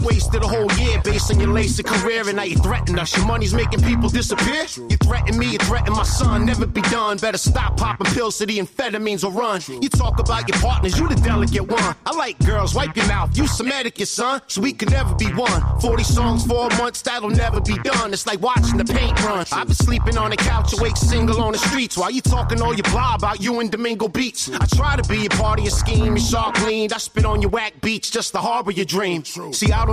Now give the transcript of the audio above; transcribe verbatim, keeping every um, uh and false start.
wasted a whole year based on your LASIK career, and now you threaten us. Your money's making people disappear. You threaten me, you threaten my son. Never be done. Better stop popping pills so the amphetamines will run. You talk about your partners, you the delicate one. I like girls, wipe your mouth. You some etiquette, son, so we could never be one. Forty songs, four months, that'll never be done. It's like watching the paint run. I've been sleeping on the couch, awake single on the streets, while you talking all your blah about you and Domingo Beach. I try to be a part of your scheme, your sharp lean. I spit on your whack beats just to harbor your dream. See, I don't